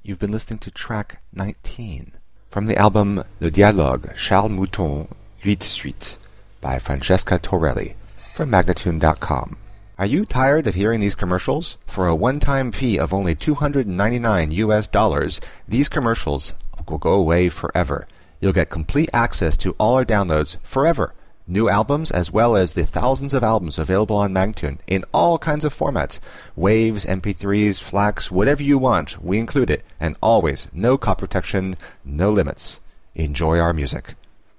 You've been listening to track 19 from the album Le Dialogue, Charles Mouton, 8 Suite by Francesca Torelli from Magnatune.com. Are you tired of hearing these commercials? For a one-time fee of only $299, these commercials will go away forever. You'll get complete access to all our downloads forever. New albums as well as the thousands of albums available on Magnatune in all kinds of formats. Waves, MP3s, FLACs, whatever you want, we include it. And always, no copy protection, no limits. Enjoy our music.